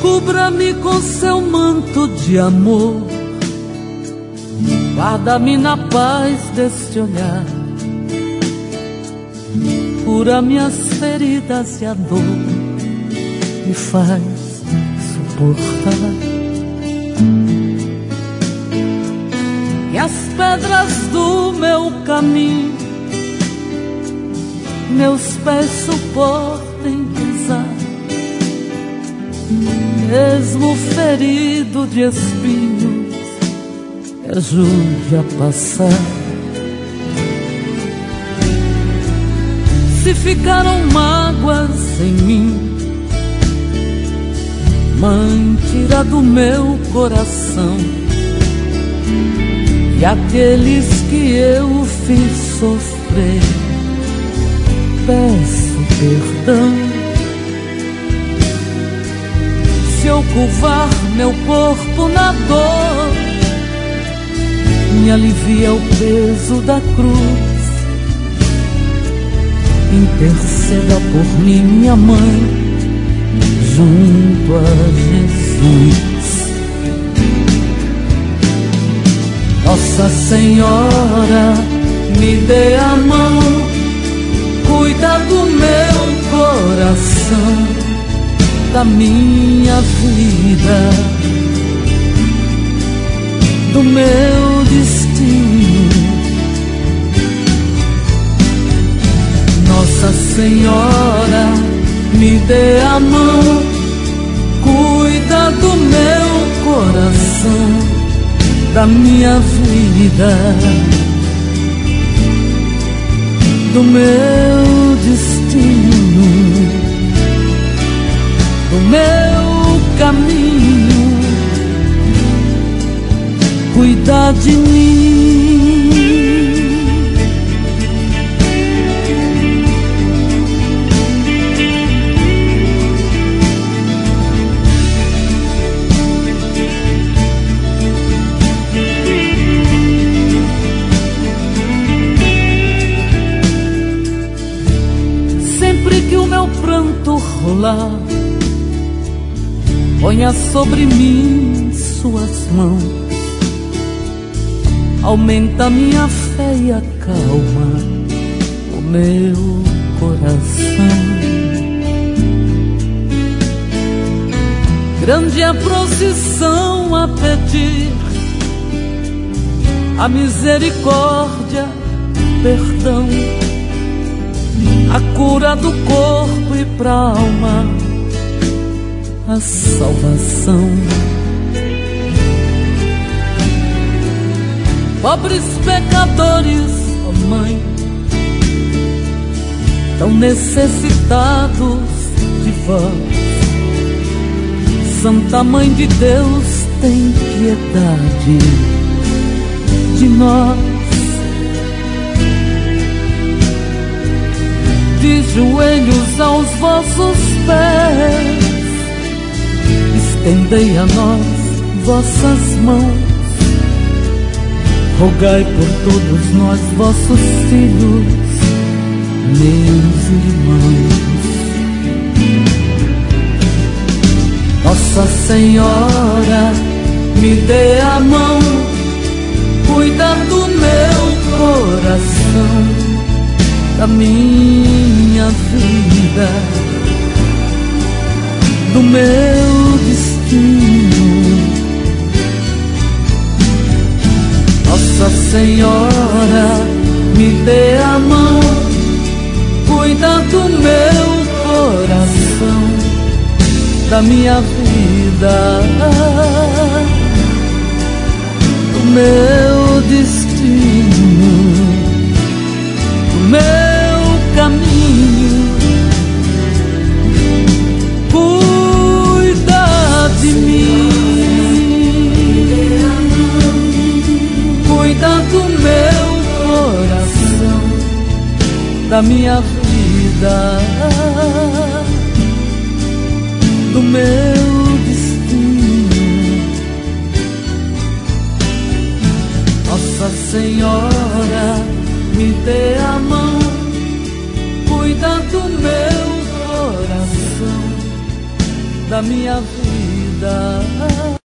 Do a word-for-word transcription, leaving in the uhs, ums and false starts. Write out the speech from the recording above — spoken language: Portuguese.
Cubra-me com seu manto de amor, guarda-me na paz deste olhar, cura minhas feridas e a dor me faz suportar. E as pedras do meu caminho meus pés suportem pisar, mesmo ferido de espinhos, me ajude a passar. Se ficaram mágoas em mim, Mãe, tira do meu coração, e aqueles que eu fiz sofrer, peço perdão. Se eu curvar meu corpo na dor, me alivia o peso da cruz. Interceda por mim, minha mãe, junto a Jesus. Nossa Senhora, me dê a mão, cuida do meu coração, da minha vida, do meu destino. Nossa Senhora, me dê a mão, cuida do meu coração, da minha vida, do meu destino, do meu caminho, cuida de mim. Rolar, ponha sobre mim suas mãos, aumenta minha fé e acalma o meu coração. Grande é a procissão a pedir a misericórdia, perdão, a cura do corpo e pra alma, a salvação. Pobres pecadores, ó Mãe, tão necessitados de vós. Santa Mãe de Deus, tem piedade de nós. De joelhos aos vossos pés, estendei a nós vossas mãos, rogai por todos nós, vossos filhos, meus irmãos. Nossa Senhora, me dê a mão, cuida do meu coração, da minha vida, do meu destino. Nossa Senhora, me dê a mão, cuida do meu coração, da minha vida, do meu destino, do meu caminho, cuida de mim, cuida do meu coração, da minha vida, do meu destino. Nossa Senhora, me dê a mão, cuida do meu coração, da minha vida.